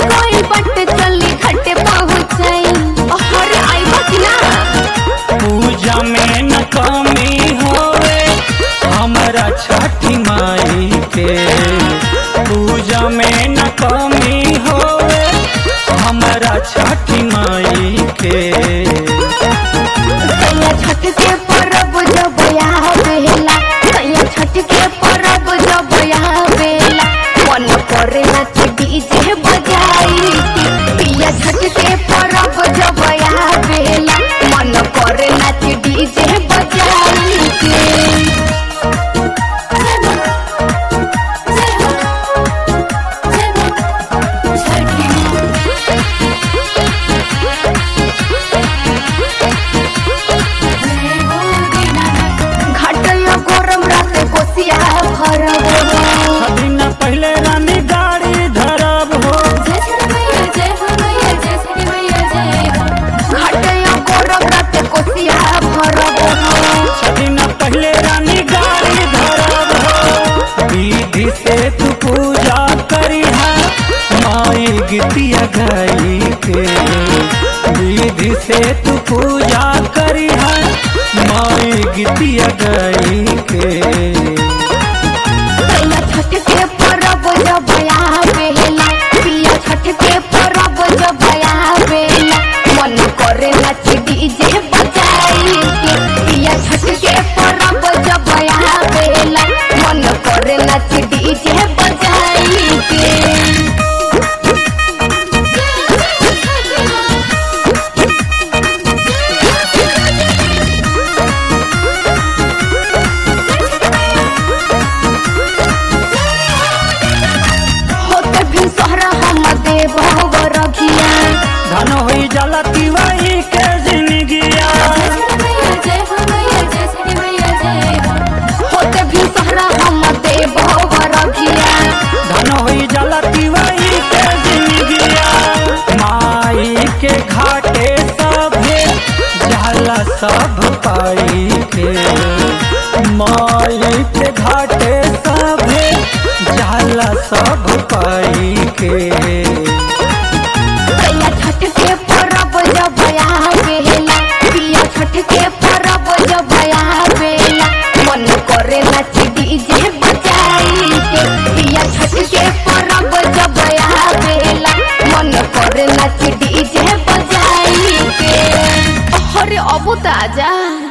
कोई बट चली घाटे पहुँचाई अरे आइबा कि ना। पूजा में न कमी होवे हमरा छठी माई के, पूजा में न कमी होवे हमरा छठी माई के। छठ के परब जब आवेला, छठ के परब जब आवेला मन करे नाच डीजे बजाई पिया। छठ के परब जब आवेला मन करे नाच डीजे बजाई दिन पहले रानी गाड़ी धरब हो, दिन पहले रानी गाड़ी धरब हो। विधि से तू पूजा करी है माई गीतिया गाई के, विधि से तू पूजा करी है माई गीतिया गाई के। छठ के परब जब आवेला पिया, छठ के परब जब आवेला मन करे नाच डीजे बजाई पिया। छठ के परब जब आवेला मन करे नाच डीजे बजाई के। धन होई जाला तिवारी के जिंदगिया, होते भी सहरा हम देव रखिया। धन होई जाला तिवारी के जिंदगिया। माई के घाटे सभे जाला सब पाई के, माई के घाटे सभे जाला सब पाई के। छठ के परब जब आवेला पिया, छठ के परब जब आवेला मन करे नाच डीजे बजाई के पिया। छठ के परब जब आवेला मन करे नाच डीजे बजाई के। अरे अब ताजा